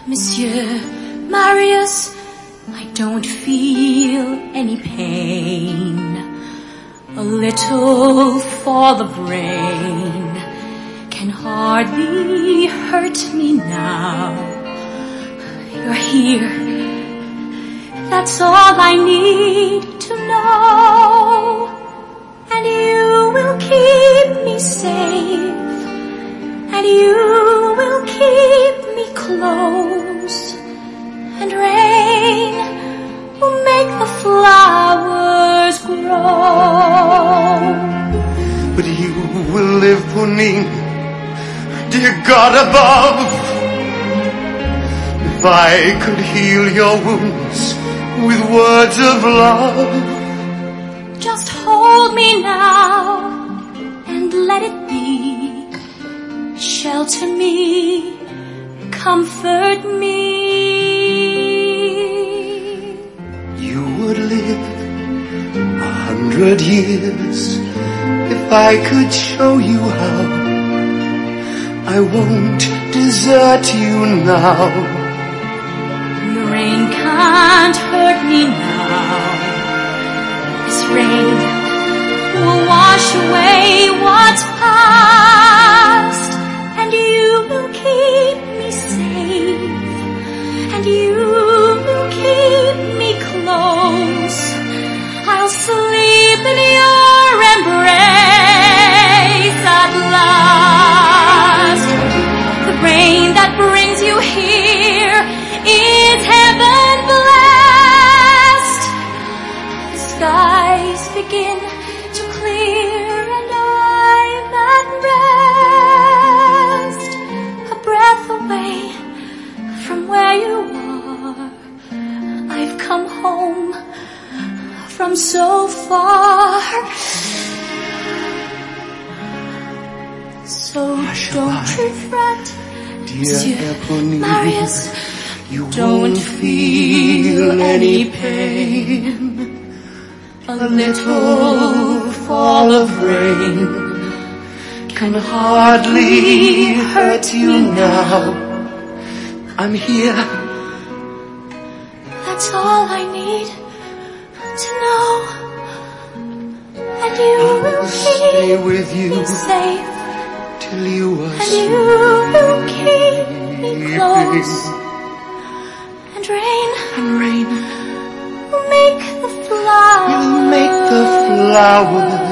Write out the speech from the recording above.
Monsieur Marius, I don't feel any pain. A little fall of rain can hardly hurt me now. You're here, that's all I need to know. And you will keep me safe, and you will keep me close, and rain will make the flowers grow. But you will live, Ponine, dear God above. If I could heal your wounds with words of love. Just hold me now and let it be. Shelter me, comfort me. You would live 100 years if I could show you how. I won't desert you now. The rain can't hurt me now. This rain will wash away what's past, and you will keep me safe, and you will keep me close. I'll sleep in your embrace at last. The rain that brings you here is heaven blessed. The skies begin to clear and I'm at rest. A breath away from where you are, I've come home from so far. So don't regret, Monsieur Marius, you don't won't feel any pain. A little fall of rain can hardly hurt you now. I'm here. That's all I need to know. And you will Stay keep with me you safe, till you are and you will keep me close. And rain And rain will make the flowers will make the flowers